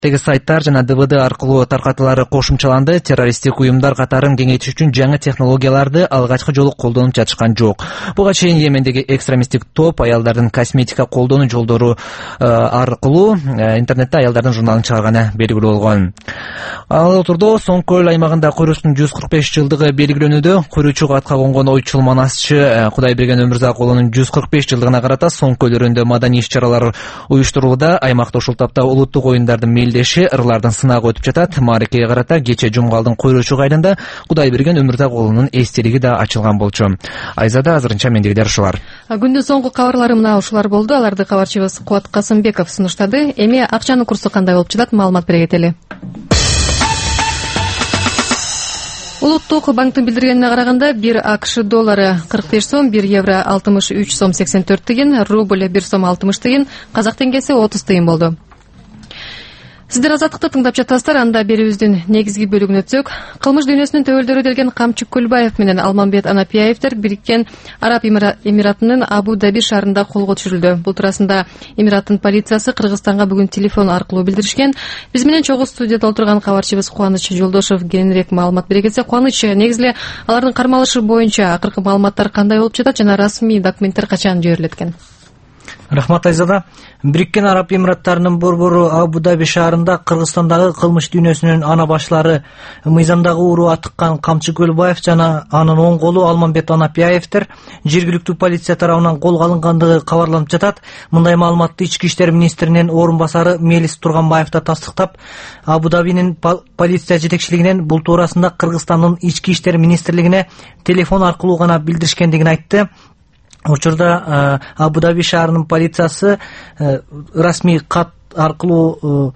Сайттар жана ДВД аркылуу таркатылары кошумчаланды. Террористтик уюмдар катарын кеңейтиш үчүн жаңы технологияларды алгачкы жолу колдонуп жатышкан жок. Буга чейин Йемендеги экстремисттик топ аялдардын косметика колдонуу жолдору аркылуу интернетте аялдардын журналын чыгарганы белгилүү болгон. Ал отурдо Соң-Көл аймагында Куйруктун 145 жылдыгы белгилөнүүдө. Куйручук атка конгон ойчул манасчы Кудайберген Өмүрзакулунун 145 жылдыгына карата Соң-Көл өрөөндө маданий иш-чаралар уюштурулууда. Аймакта ушул тапта улуттук оюндардын ырлардын сынагы өтүп жатат. Мааракеге карата кече Жумгалдын Куйручук айылында Кудайберген Өмүрзакулунун эстелиги да ачылган болчу. Айзада азырынча мендегилер ушулар. Күндүн соңку кабарлары мына ушулар болду. Аларды кабарчыбыз Кубат Касымбеков сунуштады. Эми акчанын курсу кандай болуп жатат, маалымат бере кетели. Улуттук банктын билдиргенине караганда 1 АКШ доллары 45 сом, 1 евро 63 сом 84 тыгын, рубль 1 сом 60 тыгын, казак теңгеси 30 тыгын болду. Сиздер азаттыкты тыңдап жатасыздар. Анда берүүбүздүн негизги бөлүгүнө өтсөк, кылмыш дүйнөсүнүн төбөлдөрү делген Камчы Көлбаев менен Алмамбет Анапияевдер Бириккен Араб Эмиратынын Абу Даби шаарында колго түшүрүлдү. Бул туурасында Эмираттын полициясы Кыргызстанга бүгүн телефон аркылуу билдиришкен. Биз менен чогуу студияда отурган кабарчыбыз Кубаныч Жолдошов кененирээк маалымат бере кетсе. Кубаныч, негизи эле алардын кармалышы боюнча акыркы маалыматтар кандай болуп жатат жана расмий документтер качан жиберилет экен? Рахмат Айзада. Бириккен Араб Эмираттарынын борбору Абу Даби шаарында Кыргызстандагы кылмыш дүйнөсүнүн ана башлары мыйзамдагы уруу атыккан Камчы Көлбаев жана анын оң колу Алмамбет Анапияевдер жергиликтүү полиция тарабынан колго алынгандыгы кабарланып жатат. Мындай маалыматты Ички иштер министринин орун басары Мелис Турганбаев да тастыктап, Абу Дабинин полиция жетекчилигинен бул туурасында Кыргызстандын Ички иштер министрлигине телефон аркылуу гана билдиришкендигин айтты. Учурда Абу Даби шаарынын полициясы расмий кат аркылуу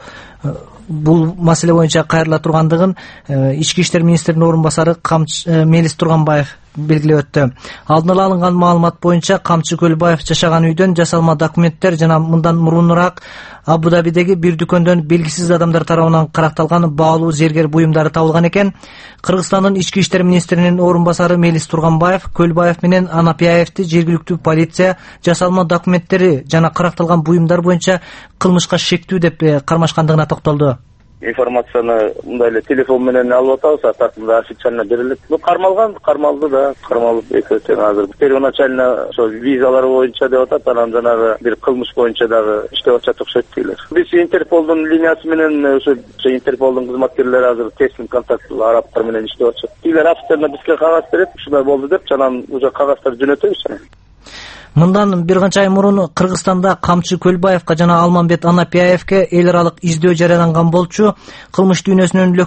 бул маселе боюнча кайрыла тургандыгын Ички иштер министринин орун басары Мелис Турганбаев белгилеп өттү. Алдын ала алынган маалымат боюнча Камчы Көлбаев жашаган үйдөн жасалма документтер жана мындан мурунураак Абу Дабидеги бир дүкөндөн белгисиз адамдар тарабынан каракталган баалуу зергер буюмдары табылган экен. Кыргызстандын Ички иштер министринин орун басары Мелис Турганбаев Көлбаев менен Анапияевди жергиликтүү полиция жасалма документтери жана каракталган буюмдар боюнча кылмышка шектүү деп кармашкандыгына токтолду. Информацияны мындай эле телефон менен алып атабыз, артында официально берилет. Бул кармалды да, кармалып экөөтөн азыр первоначально ошо визалары боюнча деп атат, анан жанагы бир кылмыш боюнча дагы иштеп атат окшойт дейлер. Биз Интерполдун линиясы менен ошо Интерполдун кызматкерлери азыр тесин контакт арабтар менен иштеп атышат. Дилер официально бизге кагаз берет, ушундай болду деп, анан уже кагаздар жөнөтөбүз. Мындан бир канча ай мурун Кыргызстанда Камчы Көлбаевка жана Алмамбет Анапияевке эл аралык издөө жарыяланган болчу. Кылмыш дүйнөсүнүн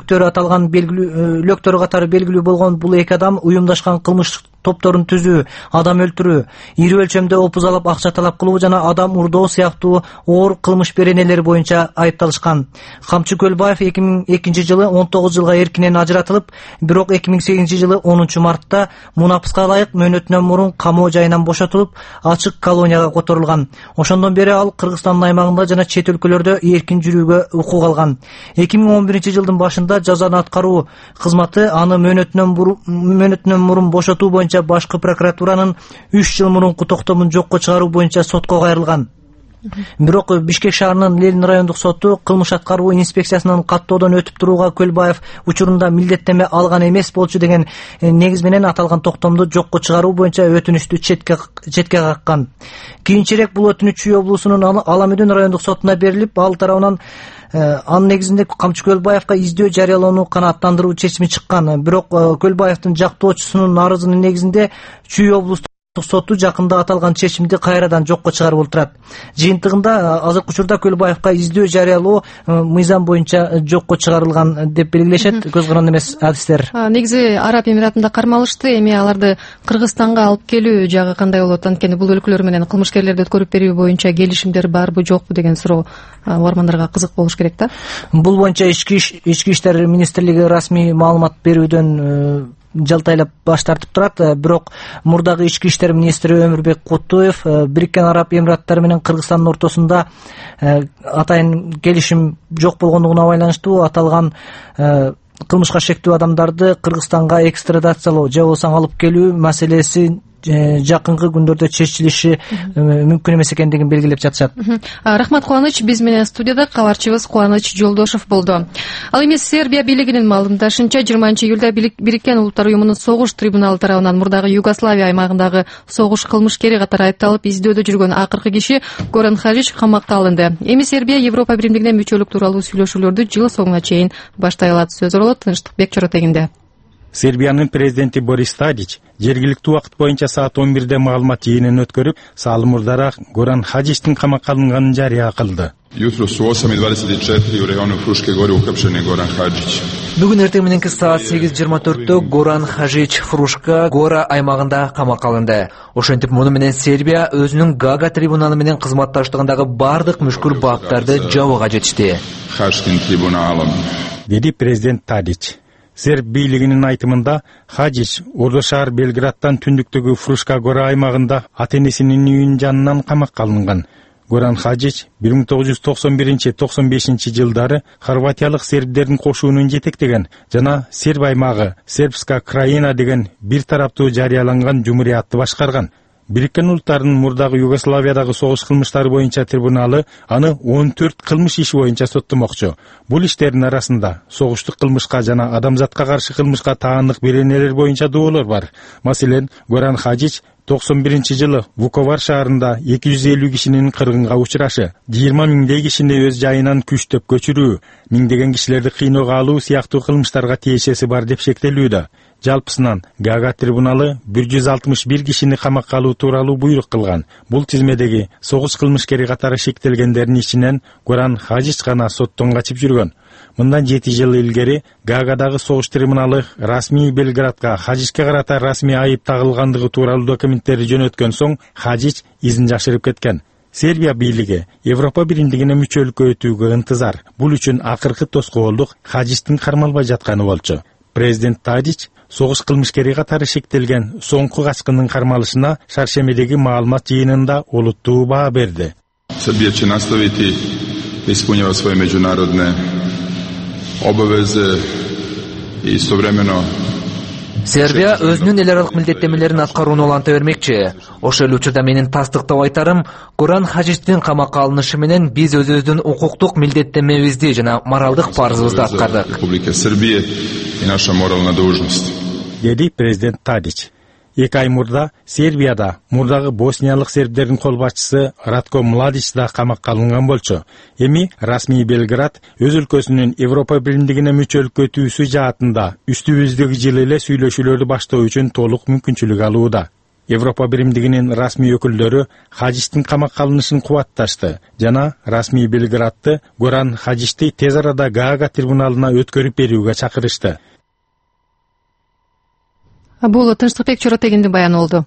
лөктөрү катары белгилүү болгон бул эки адам уюмдашкан кылмыш топторун түзүү, адам өлтүрүү, ири өлчөмдө опуз алып акча талап кылуу жана адам урдоо сыяктуу оор кылмыш беренелери боюнча айыпталышкан. Камчы Көлбаев 2002 жылы 19 жылга эркинен ажыратылып, бирок 2008 жылы 10 мартта мунапыска ылайык мөөнөтүнөн мурун камоо жайынан бошотулуп, ачык колонияга которулган. Ошондон бери ал Кыргызстандын аймагында жана чет өлкөлөрдө эркин жүрүүгө укук алган. 2011 жылдын башында жазаны аткаруу кызматы аны мөөнөтүнөн мурун бошотуу боюнча башкы прокуратуранын 3 жыл мурунку токтомун жокко чыгаруу боюнча сотко кайрылган. Бирок Бишкек шаарынын Ленин райондук соту кылмыш аткаруу инспекциясынын каттоодон өтүп турууга Көлбаев учурунда милдеттеме алган эмес болчу деген негиз менен аталган токтомду жокко чыгаруу боюнча өтүнүштү четке каккан. Кийинчерээк бул өтүнүч Чүй облусунун Аламүдүн райондук сотуна берилип, ал тарабынан анын негизинде Камчы Көлбаевка издөө жарыялоону канааттандыруу чечими чыккан. Бирок Көлбаевдин жактоочусунун арызынын негизинде Чүй облустук соту жакында аталган чечимди кайрадан жокко чыгарып отурат. Жыйынтыгында азыркы учурда Көлбаевка издөө жарыялоо мыйзам боюнча жокко чыгарылган деп белгилешет көз каранды эмес адистер. Негизи Араб Эмиратында кармалышты, эми аларды Кыргызстанга алып келүү жагы кандай болот? Анткени бул өлкөлөр менен кылмышкерлерди өткөрүп берүү боюнча келишимдер барбы жокпу деген суроо угармандарга кызык болуш керек да. Бул боюнча Ички иштер министрлиги расмий маалымат берүүдөн жалтайлап баш тартып турат. Бирок мурдагы Ички иштер министри Өмүрбек Куттуев Бириккен Араб Эмираттары менен Кыргызстандын ортосунда атайын келишим жок болгондугуна байланыштуу аталган кылмышка шектүү адамдарды Кыргызстанга экстрадациялоо же болбосо алып келүү маселеси жакынкы күндөрдө чечилиши мүмкүн эмес экендигин белгилеп жатышат. Рахмат Кубаныч, биз менен студияда кабарчыбыз Кубаныч Жолдошов болду. Ал эми Сербия бийлигинин маалымдашынча 20-июлда Бириккен Улуттар уюмунун согуш трибуналы тарабынан мурдагы Югославия аймагындагы согуш кылмышкери катары айыпталып издөөдө жүргөн акыркы киши Горан Хаджич камакка алынды. Эми Сербия Европа биримдигине мүчөлүк тууралуу сүйлөшүүлөрдү жыл соңуна чейин баштай алат. Сөз оролот Тынчтыкбек Чоротегинде. Сербиянын президенти Борис Тадич жергиликтүү убакыт боюнча саат 11-де маалымат жыйынын өткөрүп, саал мурдараак Горан Хаджичтин камакка алынганын жарыя кылды. Jutros u 8:24 u rejonu Fruške gore uhapšen je Goran Hadžić. Бүгүн эртең мененки саат 8:24-тө Горан Хаджич Фрушка Гора аймагында камакка алынды. Ошентип муну менен Сербия өзүнүн Гага трибуналы менен кызматташтыгындагы бардык мүшкүл баптарды жабууга жетишти. Haškim tribunalom. Деди президент Тадич. Серб бийлигинин айтымында Хаджич Ордо шаар Белградтан түндүктөгү Фрушка Гора аймагында ата-энесинин үйүнүн жанынан камакка алынган. Горан Хаджич 1991-95 жылдары хорватиялык сербдердин кошуунун жетектеген жана Серб аймагы Сербска краина деген бир тараптуу жарыяланган жумуриятты башкарган. Бириккен Улуттардын мурдагы Югославиядагы согуш кылмыштары боюнча трибуналы аны 14 кылмыш иши боюнча соттомокчу. Бул иштердин арасында согуштук кылмышка жана адамзатка каршы кылмышка таандык беренелер боюнча доолор бар. Маселен, Горан Хаджич 91-жылы Вуковар шаарында 250 кишинин кыргынга учурашы, 20 миңдей кишини өз жайынан күчтөп көчүрүү, миңдеген кишилерди кыйноого алуу сыяктуу кылмыштарга тиешеси бар деп шектелүүдө. Жалпысынан Гага трибуналы 161 кишини камакка алуу тууралуу буйрук кылган. Бул тизмедеги согуш кылмышкери катары шектелгендердин ичинен Горан Хаджич гана соттон качып жүргөн. Мындан 7 жыл илгери Гагадагы согуш трибуналы расмий Белградка Хаджичке карата расмий айып тагылгандыгы тууралуу документтерди жөнөткөн соң Хаджич изин жашырып кеткен. Сербия бийлиги Европа биримдигине мүчөлүккө өтүүгө ынтызар. Бул үчүн акыркы тоскоолдук Хаджичтин кармалбай жатканы болчу. Президент Тадич согуш кылмышкери катары шектелген соңку качкындын кармалышына Шаршемедеги маалымат жыйынында олуттуу баа берди. Srbija će nastaviti da ispunjava svoje međunarodne obaveze i istovremeno Сербия өзүнүн эл аралык милдеттенмелерин аткарууну уланта бермекчи. Ошол эле учурда менин тастыктап айтарым, Горан Хаджичтин камакка алынышы менен биз өзүбүздүн укуктук милдеттенмебизди жана моралдык парызыбызды аткардык. Republike Srbije i naša moralna dužnost. Деди президент Тадич. 2 ай мурда Сербияда мурдагы босниялык сербдердин кол башчысы Ратко Младич да камакка алынган болчу. Эми расмий Белград өз өлкөсүнүн Европа биримдигине мүчөлүккө өтүүсү жаатында үстүбүздөгү жылы эле сүйлөшүүлөрдү баштоо үчүн толук мүмкүнчүлүк алууда. Европа биримдигинин расмий өкүлдөрү Хаджичтин камакка алынышын кубатташты жана расмий Белградты Горан Хаджичти тез арада Гага трибуналына өткөрүп берүүгө чакырышты. Бул Тынчтыкбек Чоротегиндин баяны болду.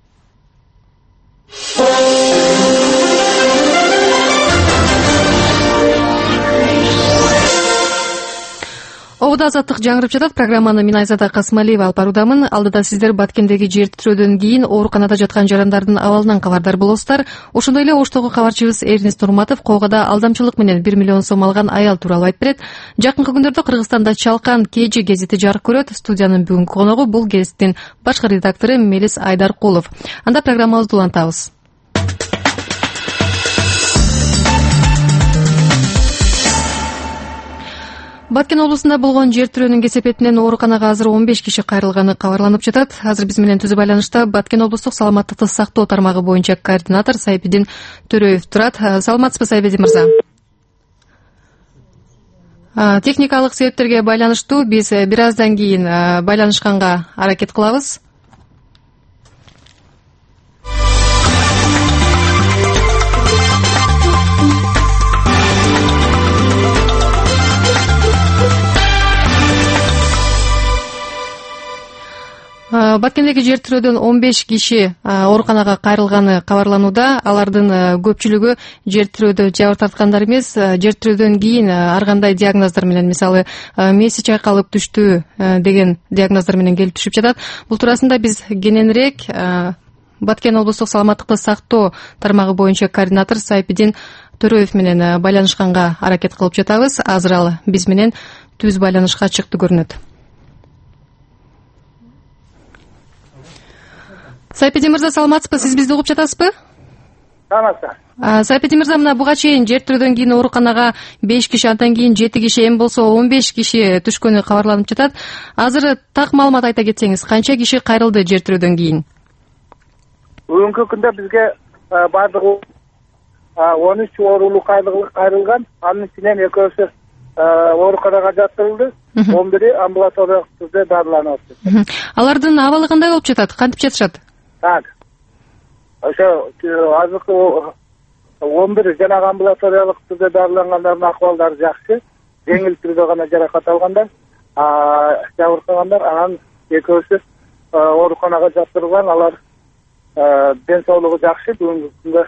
Обуда азаттык жаңырып жатат. Программаны мен Айзада Касмалиева алып баруудамын. Алдыда сиздер Баткендеги жер титирөөдөн кийин ооруканада жаткан жарандардын абалынан кабардар болосуздар. Ошондой эле Оштогу кабарчыбыз Эрнест Нурматов Коогада алдамчылык менен 1 миллион сом алган аял тууралуу айтып берет. Жакынкы күндөрдө Кыргызстанда Чалкан Кежи гезити жарык көрөт. Студиянын бүгүнкү коногу бул гезиттин башкы редактору Мелис Айдаркулов. Анда программабызды улантабыз. Баткен облусунда болгон жер тирөөнүн кесепетинен ооруканага азыр 15 киши кайрылганы кабарланып жатат. Азыр биз менен түзүү байланышта Баткен облустук саламаттыкты сактоо тармагы боюнча координатор Сайпидин Төрөев турат. Саламатсызбы, Сайпидин мырза? Техникалык себептерге байланыштуу биз бир аздан кийин байланышканга аракет кылабыз. Баткендеги жер тирөөдөн 15 киши ооруканага кайрылганы кабарланууда. Алардын көпчүлүгү жер тирөөдө жабыр тарткандар эмес, жер тирөөдөн кийин ар кандай диагноздар менен, мисалы мээси чайкалып түштү деген диагноздар менен келип түшүп жатат. Бул туурасында биз кененирээк Баткен облустук саламаттыкты сактоо тармагы боюнча координатор Сайпидин Төрөев менен байланышканга аракет кылып жатабыз. Азыр ал биз менен түз байланышка чыкты көрүнөт. Сайпедин мырза, саламатсызбы? Сиз бизди угуп жатасызбы? Сайпедин мырза, мына буга чейин жер тирөөдөн кийин ооруканага 5 киши, андан кийин 7 киши, эми болсо 15 киши түшкөнү кабарланып жатат. Азыр так маалымат айта кетсеңиз, канча киши кайрылды жер тирөөдөн кийин? Бүгүнкү күндө бизге бардыгы 13 оорулуу кайрылган. Анын ичинен экөөсү ооруканага жаткырылды, 11 амбулаториялык түрдө дарыланып атат. Алардын абалы кандай болуп жатат? Кантип жатышат? Так. Ошо азыркы 11 жанагы амбулаториялык түрдө дарылангандардын акыбалдары жакшы. Жеңил түрдө гана жаракат алгандар, жабыркагандар, анан экөөсү ооруканага жаткырылган. Алар ден соолугу жакшы, бүгүнкү күндө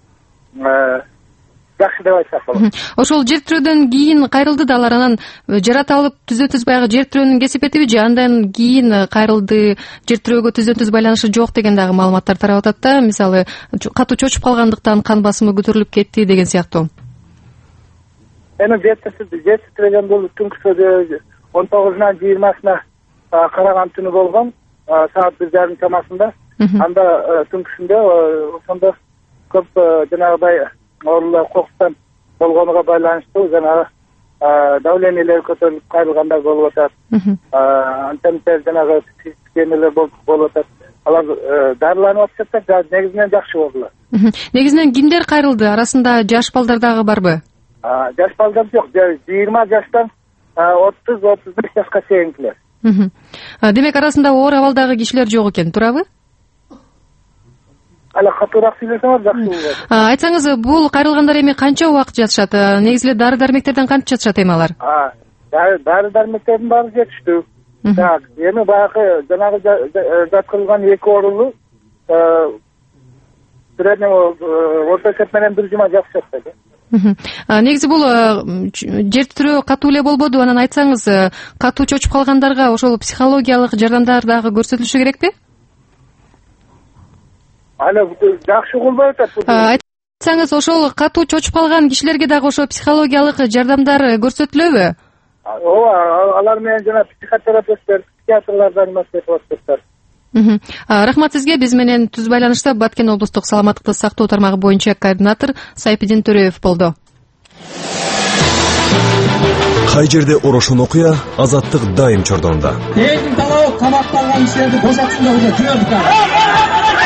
жакшы деп айтсак болот. Ошол жер тирөөдөн кийин кайрылды да алар, анан жарат алып түздөн-түз баягы жер тирөөнүн кесипетиби же андан кийин кайрылды, жер тирөөгө түздөн-түз байланышы жок деген дагы маалыматтар тарап атат да. Мисалы, катуу чочуп калгандыктан кан басымы көтөрүлүп кетти деген сыяктуу. Эми жер тиреген бул түнкүсү 19-нан 20-сына караган түнү болгон, саат 1:30 чамасында. Анда түнкүсүндө ошондо көп жанагыдай оорулар кокустан болгонуга байланыштуу жанагы давлениелер көтөрүлүп кайрылгандар болуп атат. Антеннер жанагы кемелер болуп атат. Алар дарыланып атышат, негизинен жакшы болдулар. Негизинен кимдер кайрылды? Арасында жаш балдар дагы барбы? Жаш балдар жок, 20 жаштан 30-35 жашка чейинкилер. Демек арасында оор абалдагы кишилер жок экен, туурабы? Ала катуураак сүйлөсөңөр жакшы болот. Айтсаңыз, бул кайрылгандар эми канча убакыт жатышат? Негизи эле дары-дармектерден кантип жатышат эми алар? Дары-дармектердин баары жетиштүү. Так, эми баягы жанагы жаткырылган 2 оорулуу орто эсеп менен 1 жума жатышат. Негизи бул жер тирөө катуу эле болбоду. Анан айтсаңыз, катуу чочуп калгандарга ошол психологиялык жардамдар дагы көрсөтүлүшү керекпи? Ала жакшы кылбай атат. Айтсаңыз, ошол катуу чочуп калган кишилерге дагы ошо психологиялык жардамдар көрсөтүлөбү? Ооба, алар менен жана психотерапевттер, психиатрлардан маселе көрсөтөт. Рахмат сизге. Биз менен түз байланышта Баткен облустук саламаттыкты сактоо тармагы боюнча координатор Сайпедин Төрөев болду. Кай жерде орошон окуя, азаттык дайым чордонда. Элдин талабы камакталган кишилерди бошотсун деп жүрөбүз.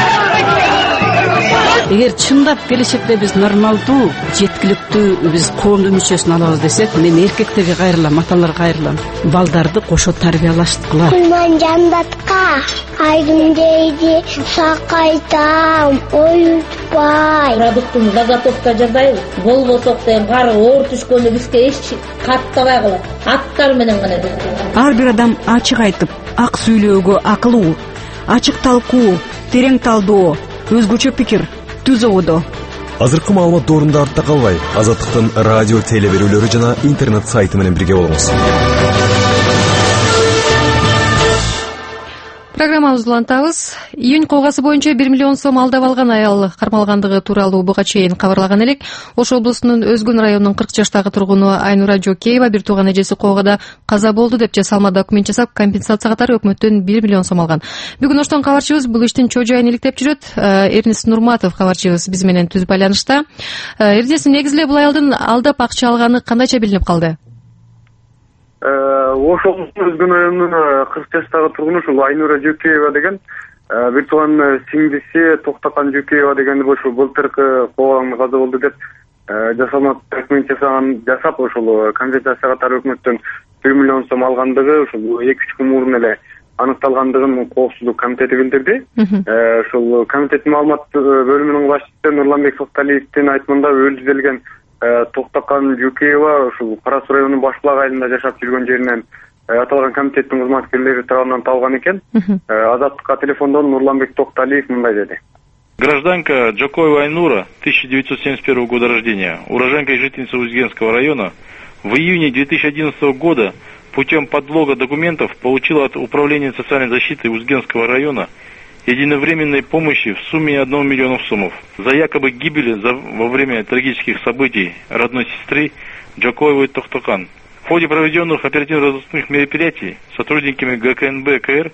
Эгер чындап келечекте биз нормалдуу, жеткиликтүү биз коомдун мүчөсүн алабыз десек, мен эркектерге кайрылам, аталарга кайрылам. Балдарды кошо тарбиялаштыкыла. Кулман жандатка айдын дейди, сакайтам, оютпай. Продуктун заготовка жасайбыз. Болбосок деген кары оор түшкөндө бизге эч каттабай калат. Аттар менен гана. Ар бир адам ачык айтып, ак сүйлөөгө акылуу, ачык талкуу, терең талдоо, өзгөчө пикир, түз ободо. Азыркы маалымат доорунда артта калбай, Азаттыктын радио теле берүүлөрү жана интернет сайты менен бирге болуңуз. Программабызды улантабыз. Июнь кылгасы боюнча 1 миллион сом алдап алган аял кармалгандыгы тууралуу буга чейин кабарлаган элек. Ош облусунун Өзгөн районунун 40 жаштагы тургуну Айнура Жокеева бир тууган эжеси коогада каза болду деп жасалма документ жасап, компенсация катары өкмөттөн 1 миллион сом алган. Бүгүн Оштон кабарчыбыз бул иштин чоо жайын иликтеп жүрөт. Эрнис Нурматов кабарчыбыз биз менен түз байланышта. Эрнис, негизи эле бул аялдын алдап акча алганы кандайча билинип калды? Ош облусунун Өзгөн районунун 40 жаштагы тургуну ушул Айнура Жокеева деген бир тууган сиңдиси Токтакан Жокеева деген ошол былтыркы коолаганда каза болду деп жасалма документ жасап ошол компенсация катары өкмөттөн 1 миллион сом алгандыгы ушул 2-3 күн мурун эле аныкталгандыгын Коопсуздук комитети билдирди. Ошол комитеттин маалымат бөлүмүнүн башчысы Нурланбек Сокталиевдин айтымында өлүзделген Токтакан Жукеева ушул Кара Суу районунун Башбулак айылында жашап жүргөн жеринен аталган комитеттин кызматкерлери тарабынан табылган экен. Азаттыкка телефондон Нурланбек Токталиев мындай деди. Гражданка Джокоева Айнура, 1971 года рождения, уроженка и жительница Узгенского района, в июне 2011 года путем подлога документов получила от Управления социальной защиты Узгенского района единовременной помощи в сумме 1 миллиона сомов за якобы гибель во время трагических событий родной сестры Джокоевой Токтакан. В ходе проведенных оперативно-розыскных мероприятий сотрудниками ГКНБ КР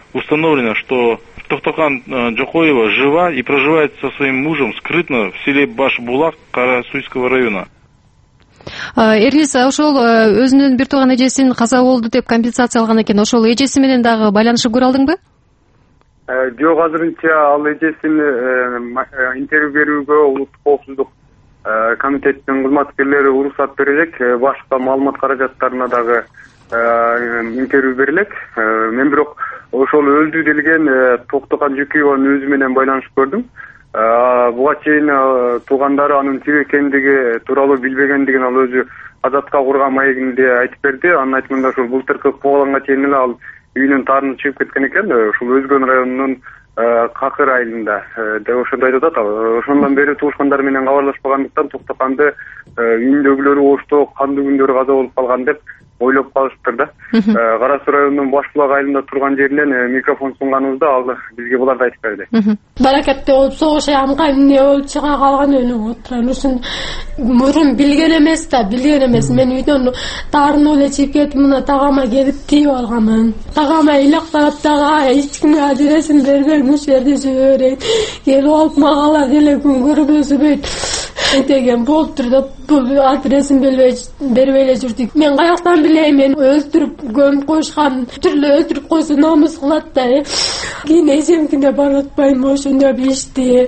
установлено, что Токтокан Жокоева жива и проживает со своим мужем скрытно в селе Баш-Булак Карасуйского района. Эрнис ошол өзүнүн бир тууган эжесин каза болду деп компенсация алган экен. Ошол эжеси менен дагы байланышып көрө алдыңбы? Жок, азырынча ал эжесин интервью берүүгө улуттук коопсуздук комитетинин кызматкерлери уруксат берелек. Башка маалымат каражаттарына дагы интервью берелек. Мен бирок ошол өлдү делген Токтокан Жөкееванын өзү менен байланышып көрдүм. Буга чейин туугандары анын тирүү экендиги тууралуу билбегендигин ал өзү Азатка курган маегинде айтып берди. Анын айтымында ушул былтыркы кубаланга чейин эле ал үйүнүн таарына чыгып кеткен экен. Ушул Өзгөн районунун Какыр айылында деп ошондой айтып атат. Ошондон бери туушкандар менен кабарлашпагандыктан Токтоканды үйүндөгүлөрү ошто кандуу күндөрү каза болуп калган деп ойлоп калышыптыр да. Кара Суу районунун Башбулак айылында турган жеринен микрофон сунганыбызда ал бизге буларды айтып берди. Баракетте болуп согуш амкай эмне болуп чыга калган өнүп отурам. Ушун мурун билген эмес да, билген эмес. Мен үйдөн тарынып эле чыгып кетип мына тагама келип тийип алганмын. Тагама илактап дагы эч кимге адресын бербейм, ушул жерде жиберейин. Келип алып мага деле күн көрбөсүбөйт деген болуптур деп бул адресин бербей эле жүрдүк. Мен каяктан билейм, мен өлтүрүп көмүп коюшкан, түрлө өлтүрүп койсо намыс кылат да. Кийин эсемкине баратпайм ошондой ишти.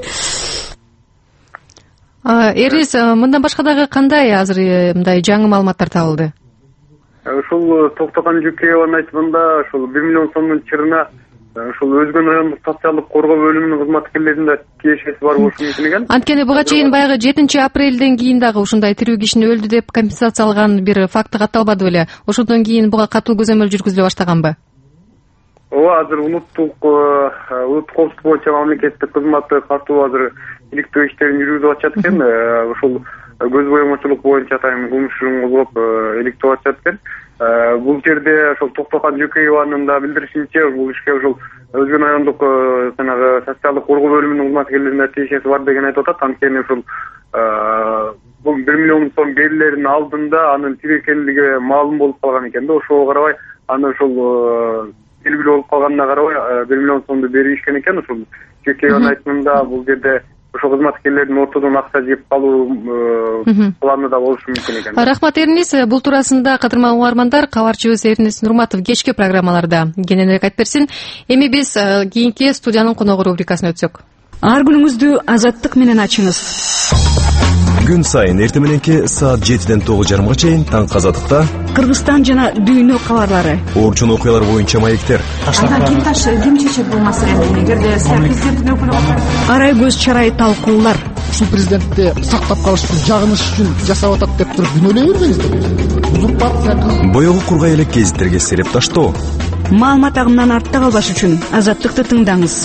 Эрис, мындан башка дагы кандай азыр мындай жаңы маалыматтар табылды? Ушул Токтокан Жөкееванын айтымында ушул 1 миллион сомдун чырына ушул Өзгөн райондук социалдык коргоо бөлүмүнүн кызматкерлеринде тиешеси бар болушу мүмкүн экен. Анткени буга чейин баягы 7 апрелден кийин дагы ушундай тирүү кишини өлдү деп компенсация алган бир факты катталбады беле? Ошондон кийин буга катуу көзөмөл жүргүзүлө баштаганбы? Ооба, азыр улуттук коопсуздук боюнча мамлекеттик кызматы катуу азыр иликтөө иштерин жүргүзүп атышат экен. Ушул көз боемочулук боюнча атайын кылмыш ишин козгоп иликтөө атышат экен. Бул жерде ошол Токтокан Жөкееванын да билдиришинче бул ишке ошол Өзгөн райондук жанагы социалдык коргоо бөлүмүнүн кызматкерлеринде тиешеси бар деген айтып атат. Анткени ушул бул 1 миллион сом берилеринин алдында анын тирүү экендиги маалым болуп калган экен да. Ошого карабай аны ошол белгилүү болуп калганына карабай 1 миллион сомду беришкен экен. Ушул Жөкееванын айтымында бул жерде ошол кызматкерлердин ортодон акча жеп калуу планы да болушу мүмкүн экен. Рахмат Эрнис. Бул туурасында кадырман угармандар, кабарчыбыз Эрнис Нурматов кечки программаларда кененирээк айтып берсин. Эми биз кийинки студиянын коногу рубрикасына өтсөк. Ар күнүңүздү азаттык менен ачыңыз. Күн сайын эртең мененки саат 7ден 9:30 чейин Таң Азаттыкта Кыргызстан жана дүйнө кабарлары, орчун окуялар боюнча маектер. Ким чечет бул маселени? Эгерде президенттин өкүлү болсо, арай көз чарай талкуулар. Ушул президентти сактап калыш үчүн жагыныш үчүн жасап атат деп туруп күнөөлөй бербеңиздер. Узурпация. Боёгу кургай элек гезиттерге сереп таштоо. Маалымат агымынан артта калбаш үчүн Азаттыкты тыңдаңыз.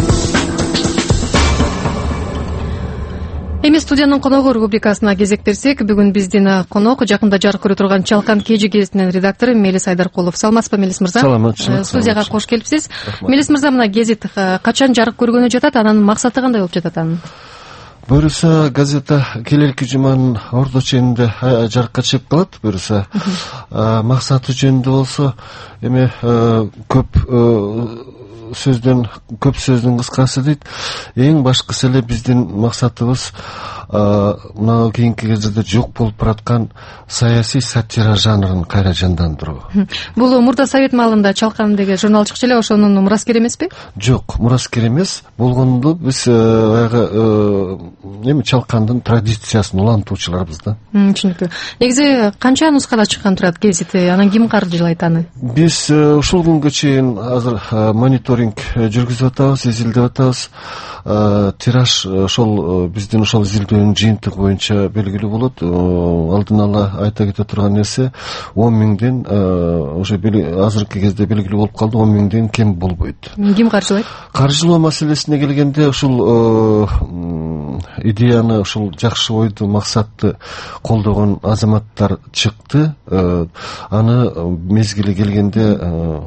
Эми студиянын коногу рубрикасына кезек берсек, бүгүн биздин конок жакында жарык көрө турган Чалкан Кежи гезитинин редактору Мелис Айдаркулов. Саламатсызбы, Мелис мырза? Саламатчы. Студияга кош келипсиз. Мелис мырза, мына гезит качан жарык көргөнү жатат, анын максаты кандай болуп жатат анын? Буюрса газета келелки жуманын орто ченинде жарыкка чыгып калат. Буюрса максаты жөнүндө болсо эми көп сөздүн кыскасы дейт. Эң башкысы эле биздин максатыбыз мына кийинки кездерде жок болуп бараткан саясий сатира жанрын кайра жандандыруу. Бул мурда совет маалында Чалкан деген журнал чыкчу эле, ошонун мураскери эмеспи? Жок, мураскер эмес. Болгондо биз баягы эми Чалкандын традициясын улантуучуларбыз да. Түшүнүктүү. Негизи канча нускада чыккан турат гезит? Анан ким каржылайт аны? Биз ушул күнгө чейин азыр мониторинг жүргүзүп атабыз, изилдеп атабыз. Тираж ошол биздин ошол изилдөөнүн жыйынтыгы боюнча белгилүү болот. Алдын ала айта кете турган нерсе 10 000ден уже азыркы кезде белгилүү болуп калды, 10 000ден кем болбойт. Ким каржылайт? Каржылоо маселесине келгенде ушул идеяны, ушул жакшы ойду, максатты колдогон азаматтар чыкты. Аны мезгили келгенде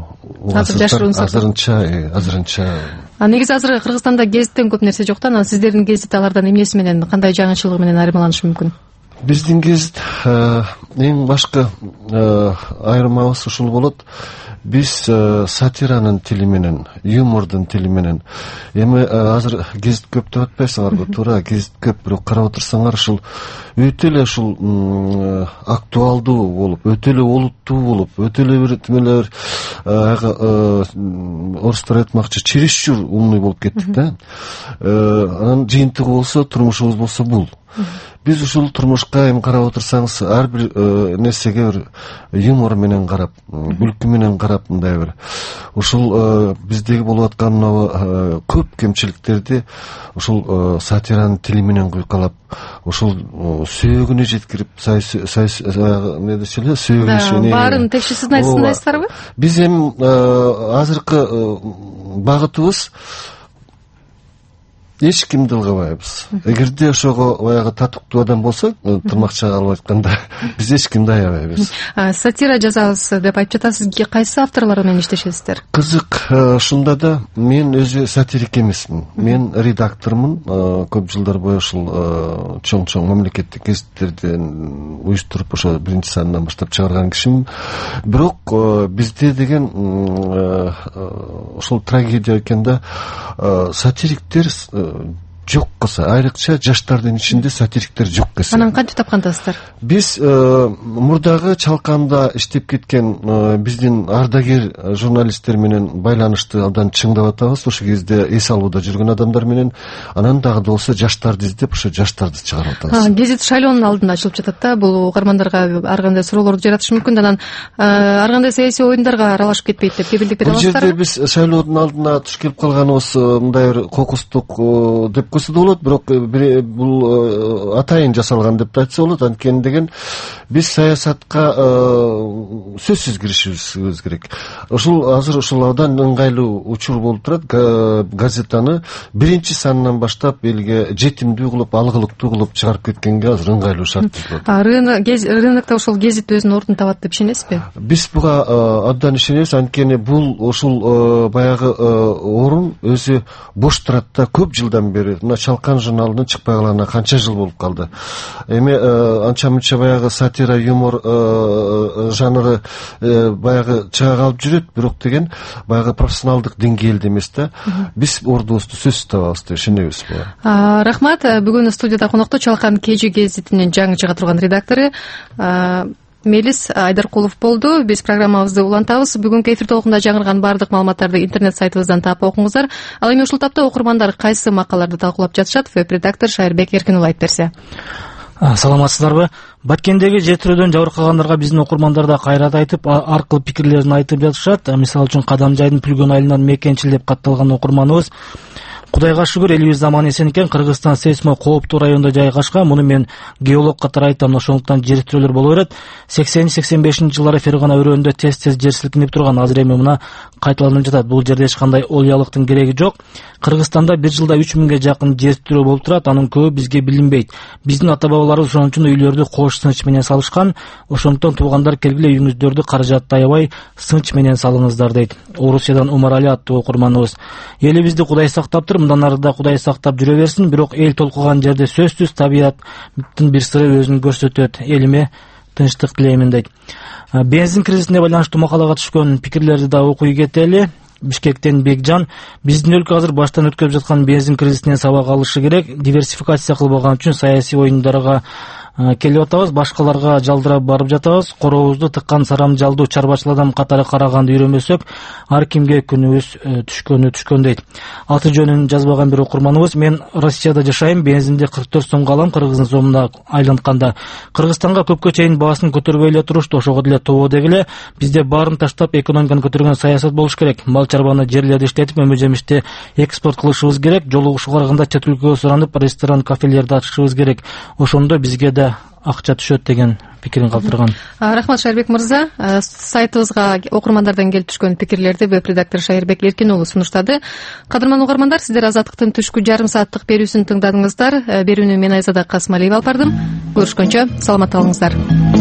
азырынча. Негизи азыр Кыргызстанда гезиттен көп нерсе жок да, анан сиздердин гезит алардан эмнеси менен, кандай жаңычылыгы менен айырмаланышы мүмкүн? Биздин гезит эң башкы айырмабыз ушул болот. Биз сатиранын тили менен, юмордун тили менен, эми азыр гезит көп деп атпайсыңарбы? Туура, гезит көп, бирок карап отурсаңар ушул өтө эле ушул актуалдуу болуп, өтө эле олуттуу болуп, өтө эле бир тимелер орустар айтмакчы чересчур умный болуп кеттик да. Анан жыйынтыгы болсо, турмушубуз болсо бул. Биз ушул турмушка эми карап отурсаңыз, ар бир нерсеге бир юмор менен карап, күлкү менен карап, мындай бир ушул биздеги болуп аткан мына көп кемчиликтерди ушул сатиранын тили менен куйкалап, ушул сөөгүнө жеткирип, эмне дешеле, сөөгүнө баарын текшерсиз айтсыңдарбы? Биз эми азыркы багытыбыз эч кимди ылгабайбыз. Эгерде ошого баягы татыктуу адам болсо, тырмакчага алып айтканда, биз эч кимди аябайбыз. Сатира жазабыз деп айтып жатасыз. Кайсы авторлар менен иштешесиздер? Кызык, ушунда да мен өзү сатирик эмесмин. Мен редактормун. Көп жылдар бою ушул чоң мамлекеттик гезиттерден уюштуруп, ошо биринчи санынан баштап чыгарган кишимин. Бирок бизде деген ушул трагедия экен да, сатириктер жок кылса, айрыкча жаштардын ичинде сатириктер жок кылса. Анан кантип тапкандасыздар? Биз мурдагы чалканда иштеп кеткен биздин ардагер журналисттер менен байланышты абдан чыңдап атабыз. Ошол кезде эс алууда жүргөн адамдар менен, анан дагы да болсо жаштарды издеп, ошо жаштарды чыгарып атабыз. Гезит шайлоонун алдында ачылып жатат да, бул угармандарга ар кандай суроолорду жаратышы мүмкүн. Анан ар кандай саясий оюндарга аралашып кетпейт деп кепилдик бере аласыздарбы? Бул жерде биз шайлоонун алдына туш келип калганыбыз мындай бир кокустук деп көрсө да болот, бирок бул атайын жасалган деп айтса болот. Анткени деген биз саясатка сөзсүз киришибиз керек. Ушул азыр ушул абдан ыңгайлуу учур болуп турат. Газетаны биринчи санынан баштап элге жетимдүү кылып, алгылыктуу кылып чыгарып кеткенге азыр ыңгайлуу шарт болот. Рынокто ушул гезит өзүнүн ордун табат деп ишенесизби? Биз буга абдан ишенебиз. Анткени бул ушул баягы орун өзү бош турат да, көп жылдан бери. Мына Чалкан журналынын чыкпай калганына канча жыл болуп калды. Эми анча-мынча баягы сатира, юмор жанры баягы чыга калып жүрөт, бирок деген баягы профессионалдык деңгээлде эмес да. Биз ордубузду сөзсүз табабыз деп ишенебиз. Рахмат. Бүгүн студияда конокто Чалкан KG гезитинин жаңы чыга турган редактору Мелис Айдаркулов болду. Биз программабызды улантабыз. Бүгүнкү эфир толкунда жаңырган баардык маалыматтарды интернет сайтыбыздан таап окуңуздар. Ал эми ушул тапта окурмандар кайсы макалаларды талкуулап жатышат? Веб-редактор Шайырбек Эркинұлы айтып берсе. Саламатсыздарбы? Баткендеги жетирөөдөн жабыркагандарга биздин окурмандар да кайрат айтып, ар кыл пикирлерин айтып жатышат. Мисалы үчүн Кадамжайдын Пүлгөн айылынан мекенчил деп катталган окурманыбыз Кудайга шүгүр элибиз заман эсен экен. Кыргызстан сейсмо кооптуу районунда жайгашкан. Муну мен геолог катары айтам, ошондуктан жер тирөөлөр боло берет. 80-85 жылдары Фергана өрөөнүндө тез жер силкинип турган, азыр эми мына кайталанып жатат. Бул жерде эч кандай олуялыктын кереги жок. Кыргызстанда бир жылда 3000ге жакын жер тирөө болуп турат. Анын көбү бизге билинбейт. Биздин ата бабаларыбыз ошон үчүн үйлөрдү кош сынч менен салышкан. Ошондуктан туугандар келгиле үйүңүздөрдү каражатты аябай сынч менен салыңыздар дейт. Орусиядан Умарали аттуу окурманыбыз. Элибизди Кудай сактаптыр, мындан ары да Кудай сактап жүрө берсин. Бирок эл толкуган жерде сөзсүз табияттын бир сыры өзүн көрсөтөт. Элиме тынчтык тилеймин дейт. Бензин кризисине байланыштуу макалага түшкөн пикирлерди да окуй кетели. Бишкектен Бекжан: биздин өлкө азыр баштан өткөрүп жаткан бензин кризисинен сабак алышы керек. Диверсификация кылбаган үчүн саясий оюндарга келип атабыз, башкаларга жалдырап барып жатабыз. Коробузду тыккан сарам жалдуу чарбачыл адам катары караганды үйрөнбөсөк, ар кимге күнүбүз түшкөн дейт. Аты жөнүн жазбаган бир окурманыбыз: мен Россияда жашайм, бензинди 44 сомго алам, кыргыздын сомуна айлантканда. Кыргызстанга көпкө чейин баасын көтөрбөй эле турушту, ошого деле тобо дегиле. Бизде баарын таштап экономиканы көтөргөн саясат болуш керек. Мал чарбаны жерлерди иштетип, өмө жемишти экспорт кылышыбыз керек. Жолугушуу караганда чет өлкөгө суранып, ресторан, кафелерди ачышыбыз керек. Ошондо бизге да акча түшөт деген пикирин калтырган. Рахмат Шайырбек мырза. Сайтыбызга окурмандардан келип түшкөн пикирлерди веб-редактор Шайырбек Эркинұлы сунуштады. Кадырман угармандар, сиздер Азаттыктын түшкү жарым сааттык берүүсүн тыңдадыңыздар. Берүүнү мен Айзада Касымалиева алып бардым. Көрүшкөнчө саламатта болуңуздар.